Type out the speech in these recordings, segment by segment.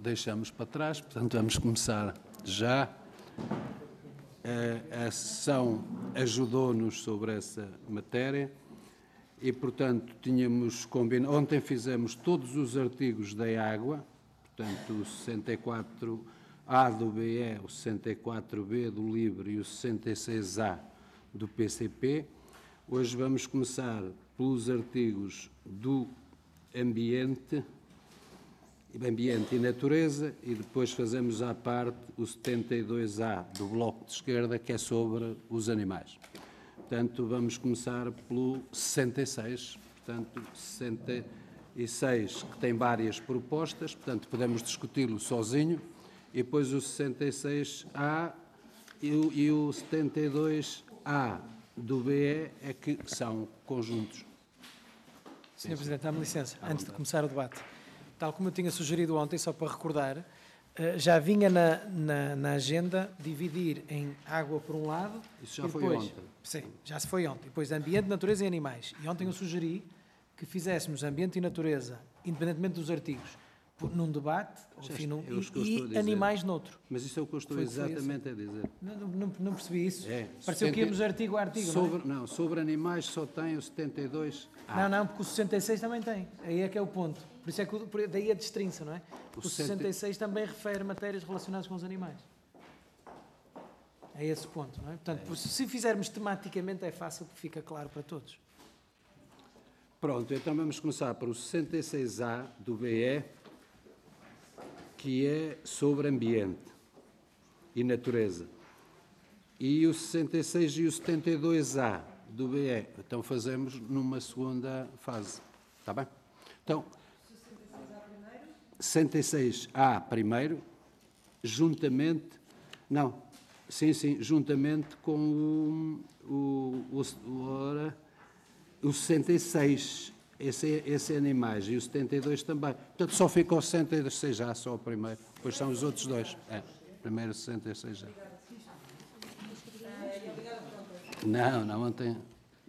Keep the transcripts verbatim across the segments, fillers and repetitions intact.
deixamos para trás, portanto vamos começar já. A sessão ajudou-nos sobre essa matéria e, portanto, tínhamos combinado. Ontem fizemos todos os artigos da água, portanto, o sessenta e quatro A do B E, o sessenta e quatro B do LIVRE e o sessenta e seis A do P C P. Hoje vamos começar pelos artigos do ambiente, ambiente e natureza, e depois fazemos à parte o setenta e dois A do Bloco de Esquerda, que é sobre os animais. Portanto, vamos começar pelo sessenta e seis, portanto, sessenta e seis, que tem várias propostas, portanto, podemos discuti-lo sozinho, e depois o sessenta e seis A e o, e o setenta e dois A do B E é que são conjuntos. senhor Presidente, dá-me licença, antes de começar o debate. Tal como eu tinha sugerido ontem, só para recordar, já vinha na, na, na agenda dividir em água por um lado... Isso já e foi depois, ontem. Sim, já se foi ontem. Depois ambiente, natureza e animais. E ontem eu sugeri que fizéssemos ambiente e natureza, independentemente dos artigos, num debate enfim, num, e, e animais noutro. Mas isso é o que eu estou exatamente a dizer. Não, não, não percebi isso. É, Pareceu que íamos artigo a artigo, sobre, não é? Não, sobre animais só tem o setenta e dois A. Não, não, porque o sessenta e seis também tem. Aí é que é o ponto. Por isso é que por, daí a destrinça, não é? O, o sessenta e seis também refere matérias relacionadas com os animais. É esse o ponto, não é? Portanto, é. Se fizermos tematicamente é fácil, porque fica claro para todos. Pronto, então vamos começar por o sessenta e seis A do B E, que é sobre ambiente e natureza. E o sessenta e seis e o setenta e dois A do B E, então fazemos numa segunda fase. Está bem? Então, sessenta e seis A primeiro, juntamente, não, sim, sim, juntamente com o, o, o, o, ora, o sessenta e seis, esse, esse é animais, e o setenta e dois também. Portanto, só fica o sessenta e seis A, só o primeiro, depois são os outros dois. É, primeiro o sessenta e seis A. Não, não, ontem...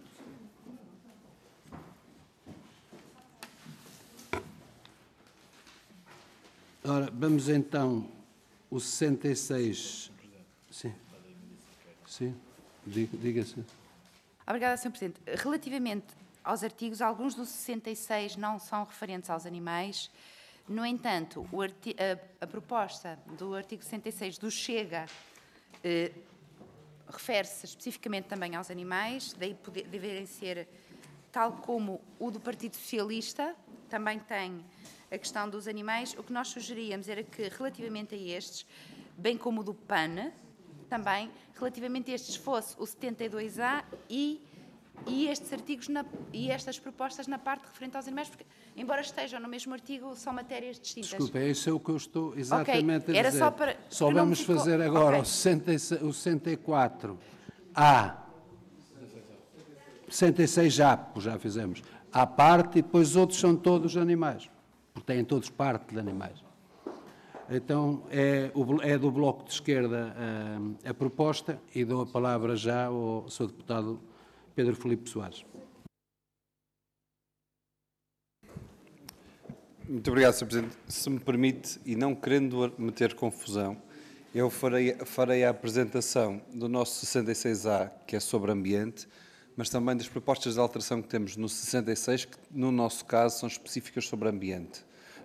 Ora, vamos então, o sessenta e seis... Sim, sim, diga-se. Obrigada, senhor Presidente. Relativamente aos artigos, alguns do sessenta e seis não são referentes aos animais. No entanto, o arti a, a proposta do artigo sessenta e seis do Chega eh, refere-se especificamente também aos animais, daí poder, deverem ser, tal como o do Partido Socialista, também tem a questão dos animais. O que nós sugeríamos era que, relativamente a estes, bem como o do P A N, também, relativamente a estes, fosse o setenta e dois A e, e estes artigos na, e estas propostas na parte referente aos animais, porque, embora estejam no mesmo artigo, são matérias distintas. Desculpa, é isso é o que eu estou exatamente okay. a era dizer. Só, para, só vamos ficou... fazer agora okay. o, sessenta e seis, o sessenta e quatro A, sessenta e seis A, já fizemos, à parte, e depois os outros são todos animais, porque têm todos parte de animais. Então, é, é do Bloco de Esquerda a, a proposta, e dou a palavra já ao senhor deputado Pedro Filipe Soares. Muito obrigado, senhor Presidente. Se me permite, e não querendo meter confusão, eu farei, farei a apresentação do nosso sessenta e seis A, que é sobre ambiente, mas também das propostas de alteração que temos no sessenta e seis, que no nosso caso são específicas sobre ambiente.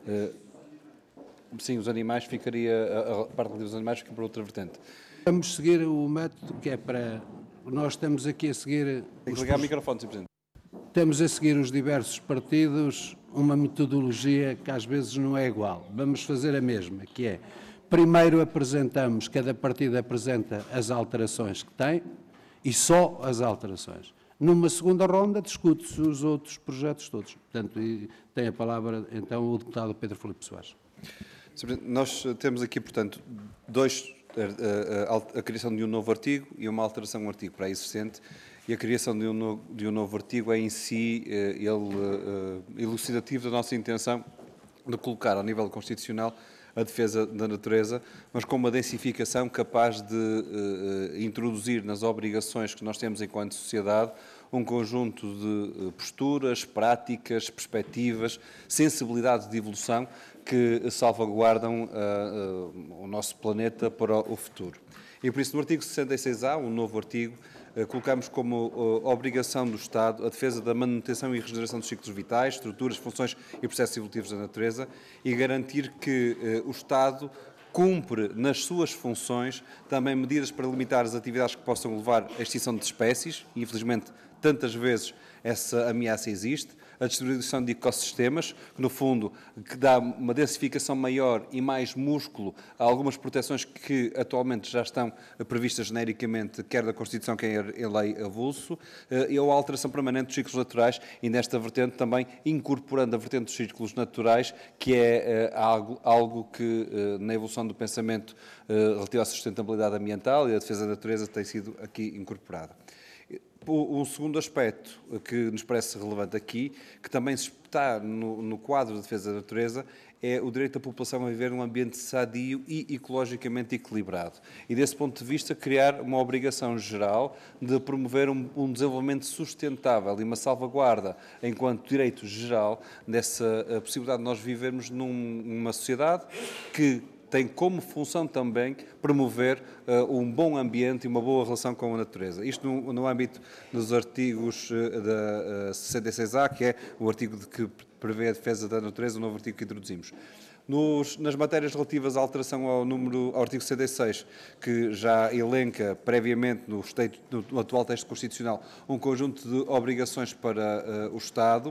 Sim, os animais ficaria, a parte dos animais fica para outra vertente. Vamos seguir o método que é para... Nós estamos aqui a seguir... Tem que ligar o microfone, senhor Presidente. Estamos a seguir os diversos partidos uma metodologia que às vezes não é igual. Vamos fazer a mesma, que é... Primeiro apresentamos, cada partido apresenta as alterações que tem e só as alterações. Numa segunda ronda discute-se os outros projetos todos. Portanto, tem a palavra então o deputado Pedro Filipe Soares. Nós temos aqui, portanto, dois, a, a, a criação de um novo artigo e uma alteração de um artigo pré-existente, e a criação de um, no, de um novo artigo é em si ele, uh, elucidativo da nossa intenção de colocar ao nível constitucional a defesa da natureza, mas com uma densificação capaz de uh, introduzir nas obrigações que nós temos enquanto sociedade um conjunto de uh, posturas, práticas, perspectivas, sensibilidades de evolução que salvaguardam uh, uh, o nosso planeta para o futuro. E por isso, no artigo sessenta e seis A, um novo artigo, uh, colocamos como uh, obrigação do Estado a defesa da manutenção e regeneração dos ciclos vitais, estruturas, funções e processos evolutivos da natureza e garantir que uh, o Estado cumpre nas suas funções também medidas para limitar as atividades que possam levar à extinção de espécies, e infelizmente tantas vezes essa ameaça existe, a distribuição de ecossistemas, que no fundo que dá uma densificação maior e mais músculo a algumas proteções que atualmente já estão previstas genericamente, quer da Constituição, quer em lei avulso, e a alteração permanente dos ciclos naturais, e nesta vertente também incorporando a vertente dos ciclos naturais, que é algo, algo que na evolução do pensamento relativo à sustentabilidade ambiental e à defesa da natureza tem sido aqui incorporado. Um segundo aspecto que nos parece relevante aqui, que também está no, no quadro da defesa da natureza, é o direito da população a viver num ambiente sadio e ecologicamente equilibrado. E, desse ponto de vista, criar uma obrigação geral de promover um, um desenvolvimento sustentável e uma salvaguarda, enquanto direito geral, dessa possibilidade de nós vivermos num, numa sociedade que tem como função também promover uh, um bom ambiente e uma boa relação com a natureza. Isto no, no âmbito dos artigos uh, da uh, sessenta e seis A, que é o artigo de que prevê a defesa da natureza, o novo artigo que introduzimos. Nos, nas matérias relativas à alteração ao, número, ao artigo sessenta e seis, que já elenca previamente no, state, no, no atual texto constitucional um conjunto de obrigações para uh, o Estado,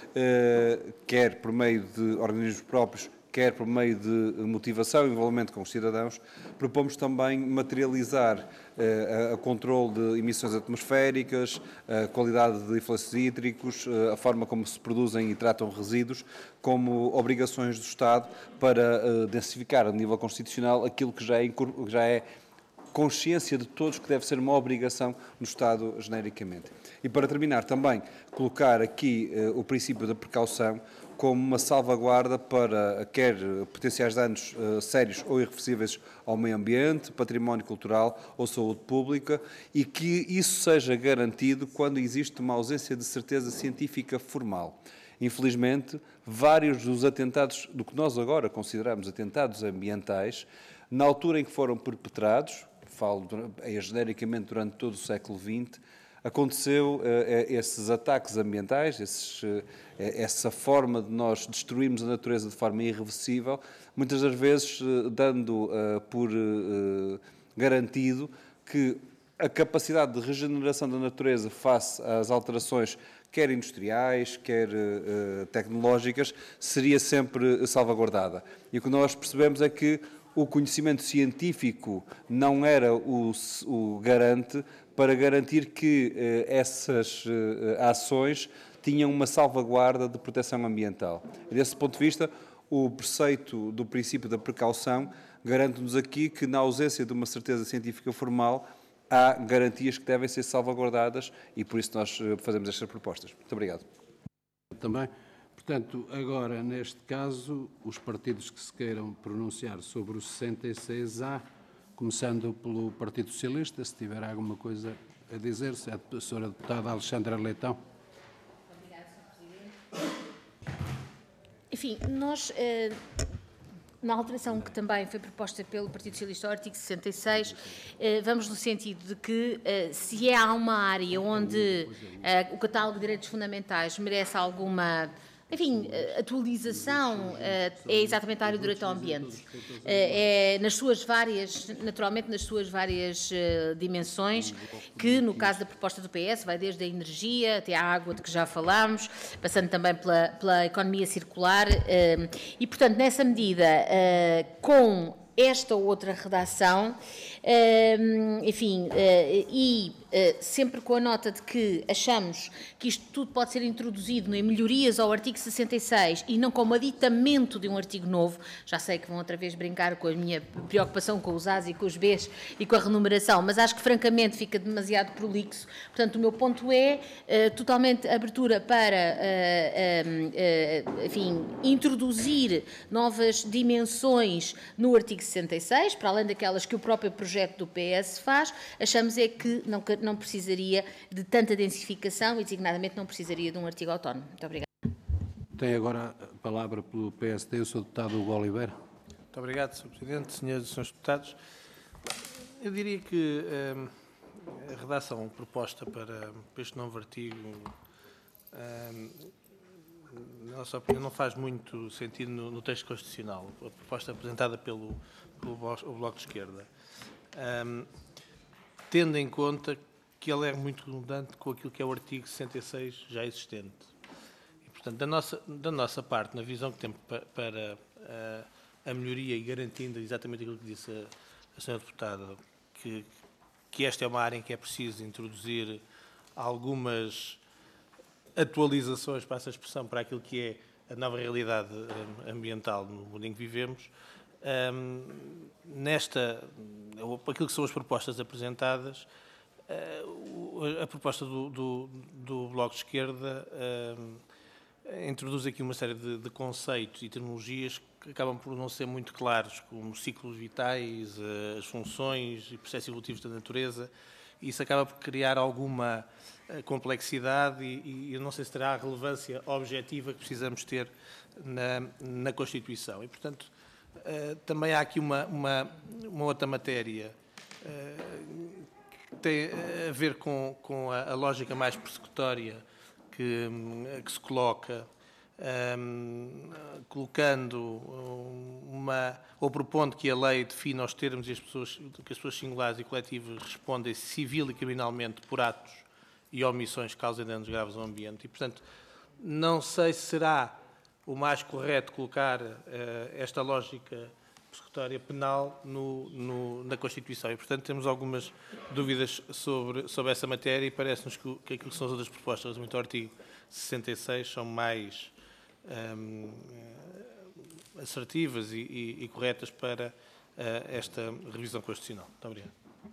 uh, quer por meio de organismos próprios, quer por meio de motivação e envolvimento com os cidadãos, propomos também materializar eh, a controle de emissões atmosféricas, a qualidade de efluentes hídricos, eh, a forma como se produzem e tratam resíduos, como obrigações do Estado para eh, densificar a nível constitucional aquilo que já é, já é consciência de todos que deve ser uma obrigação no Estado genericamente. E para terminar também, colocar aqui eh, o princípio da precaução como uma salvaguarda para quer potenciais danos uh, sérios ou irreversíveis ao meio ambiente, património cultural ou saúde pública, e que isso seja garantido quando existe uma ausência de certeza científica formal. Infelizmente, vários dos atentados, do que nós agora consideramos atentados ambientais, na altura em que foram perpetrados, falo é, genericamente durante todo o século vinte, aconteceu uh, esses ataques ambientais, esses, uh, essa forma de nós destruirmos a natureza de forma irreversível, muitas das vezes uh, dando uh, por uh, garantido que a capacidade de regeneração da natureza face às alterações, quer industriais, quer uh, tecnológicas, seria sempre salvaguardada. E o que nós percebemos é que o conhecimento científico não era o, o garante para garantir que eh, essas eh, ações tinham uma salvaguarda de proteção ambiental. E desse ponto de vista, o preceito do princípio da precaução garante-nos aqui que, na ausência de uma certeza científica formal, há garantias que devem ser salvaguardadas e por isso nós fazemos estas propostas. Muito obrigado. Também. Portanto, agora, neste caso, os partidos que se queiram pronunciar sobre o sessenta e seis A, começando pelo Partido Socialista, se tiver alguma coisa a dizer, se é a senhora deputada Alexandra Leitão. Obrigada, senhor Presidente. Enfim, nós, na alteração que também foi proposta pelo Partido Socialista ao artigo sessenta e seis, vamos no sentido de que, se há uma área onde o catálogo de direitos fundamentais merece alguma... Enfim, atualização é exatamente a área do direito ao ambiente. É nas suas várias, naturalmente nas suas várias dimensões, que no caso da proposta do P S vai desde a energia até a água de que já falámos, passando também pela, pela economia circular e, portanto, nessa medida, com esta ou outra redação, enfim, e sempre com a nota de que achamos que isto tudo pode ser introduzido em melhorias ao artigo sessenta e seis e não como aditamento de um artigo novo. Já sei que vão outra vez brincar com a minha preocupação com os A's e com os B's e com a renumeração, mas acho que francamente fica demasiado prolixo. Portanto, o meu ponto é uh, totalmente abertura para, uh, uh, uh, enfim, introduzir novas dimensões no artigo sessenta e seis, para além daquelas que o próprio projeto do P S faz. Achamos é que não não precisaria de tanta densificação e, designadamente, não precisaria de um artigo autónomo. Muito obrigada. Tem agora a palavra pelo P S D o senhor Deputado Hugo Oliveira. Muito obrigado, senhor Presidente, senhoras e senhores deputados. Eu diria que hum, a redação proposta para, para este novo artigo, hum, na nossa opinião, não faz muito sentido no, no texto constitucional, a proposta apresentada pelo, pelo Bloco de Esquerda, hum, tendo em conta que ele é muito redundante com aquilo que é o artigo sessenta e seis já existente. E, portanto, da nossa, da nossa parte, na visão que temos para, para a, a melhoria e garantindo exatamente aquilo que disse a, a senhora Deputada, que, que esta é uma área em que é preciso introduzir algumas atualizações, para essa expressão, para aquilo que é a nova realidade ambiental no mundo em que vivemos. Um, nesta, aquilo que são as propostas apresentadas, uh, a proposta do, do, do Bloco de Esquerda uh, introduz aqui uma série de, de conceitos e terminologias que acabam por não ser muito claros, como ciclos vitais, uh, as funções e processos evolutivos da natureza. Isso acaba por criar alguma complexidade e, e eu não sei se terá a relevância objetiva que precisamos ter na, na Constituição. E, portanto, uh, também há aqui uma, uma, uma outra matéria uh, que tem a ver com, com a, a lógica mais persecutória que, que se coloca, um, colocando uma, ou propondo que a lei defina os termos e as pessoas, que as pessoas singulares e coletivas respondem civil e criminalmente por atos e omissões que causem danos graves ao ambiente. E, portanto, não sei se será o mais correto colocar uh, esta lógica persecutória penal no, no, na Constituição. E, portanto, temos algumas dúvidas sobre, sobre essa matéria e parece-nos que, que aquilo que são as outras propostas, muito ao artigo sessenta e seis, são mais um, assertivas e, e, e corretas para uh, esta revisão constitucional. Muito obrigado.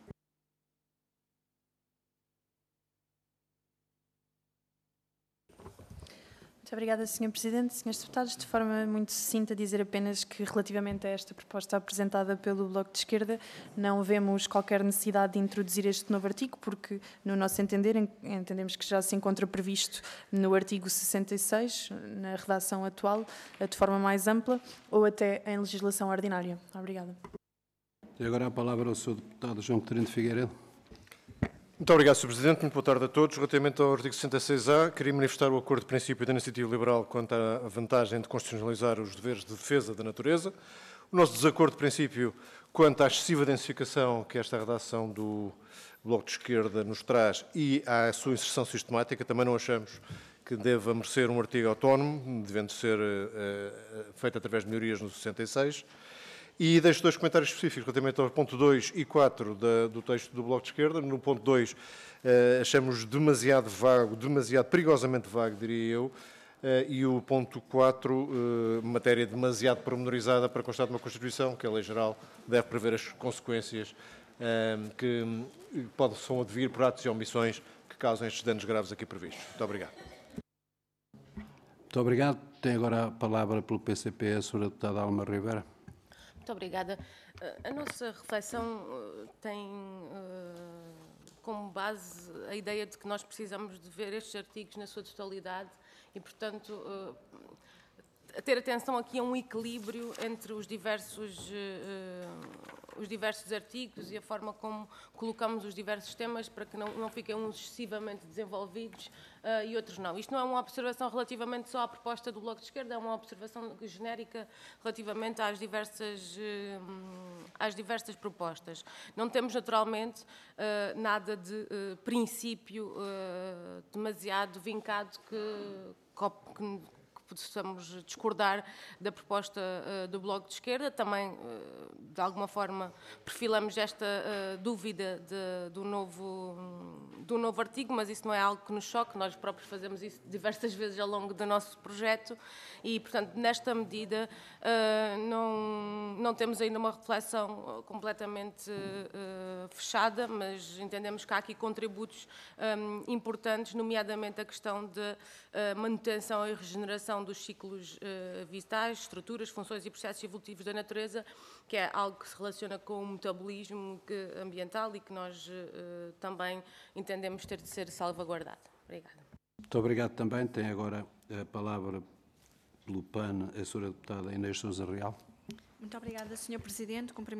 Muito obrigada, senhor Presidente. senhores Deputados, de forma muito sucinta, dizer apenas que, relativamente a esta proposta apresentada pelo Bloco de Esquerda, não vemos qualquer necessidade de introduzir este novo artigo, porque, no nosso entender, entendemos que já se encontra previsto no artigo sessenta e seis, na redação atual, de forma mais ampla, ou até em legislação ordinária. Obrigada. E agora a palavra ao senhor Deputado João Coutinho de Figueiredo. Muito obrigado, senhor Presidente. Muito boa tarde a todos. Relativamente ao artigo sessenta e seis A, queria manifestar o acordo de princípio da iniciativa liberal quanto à vantagem de constitucionalizar os deveres de defesa da natureza. O nosso desacordo de princípio quanto à excessiva densificação que esta redação do Bloco de Esquerda nos traz e à sua inserção sistemática. Também não achamos que deva merecer um artigo autónomo, devendo ser uh, feito através de melhorias no sessenta e seis. E deixo dois comentários específicos relativamente ao ponto dois e quatro da, do texto do Bloco de Esquerda. No ponto dois, eh, achamos demasiado vago, demasiado perigosamente vago, diria eu, eh, e o ponto quatro, eh, matéria demasiado pormenorizada para constar de uma Constituição, que a Lei Geral deve prever as consequências eh, que possam advir por atos e omissões que causem estes danos graves aqui previstos. Muito obrigado. Muito obrigado. Tem agora a palavra pelo P C P a senhora Deputada Alma Ribeira. Muito obrigada. A nossa reflexão tem como base a ideia de que nós precisamos de ver estes artigos na sua totalidade e, portanto, ter atenção aqui a um equilíbrio entre os diversos, os diversos artigos e a forma como colocamos os diversos temas para que não, não fiquem uns excessivamente desenvolvidos uh, e outros não. Isto não é uma observação relativamente só à proposta do Bloco de Esquerda, é uma observação genérica relativamente às diversas, uh, às diversas propostas. Não temos, naturalmente, uh, nada de uh, princípio uh, demasiado vincado que... que possamos discordar da proposta uh, do Bloco de Esquerda. Também, uh, de alguma forma, perfilamos esta uh, dúvida de, do, novo, do novo artigo, mas isso não é algo que nos choque. Nós próprios fazemos isso diversas vezes ao longo do nosso projeto e, portanto, nesta medida, uh, não, não temos ainda uma reflexão completamente uh, fechada, mas entendemos que há aqui contributos um, importantes, nomeadamente a questão de uh, manutenção e regeneração dos ciclos uh, vitais, estruturas, funções e processos evolutivos da natureza, que é algo que se relaciona com o metabolismo que, ambiental e que nós uh, também entendemos ter de ser salvaguardado. Obrigada. Muito obrigado também. Tem agora a palavra pelo P A N, a senhora deputada Inês Sousa Real. Muito obrigada, senhor Presidente. Cumprimento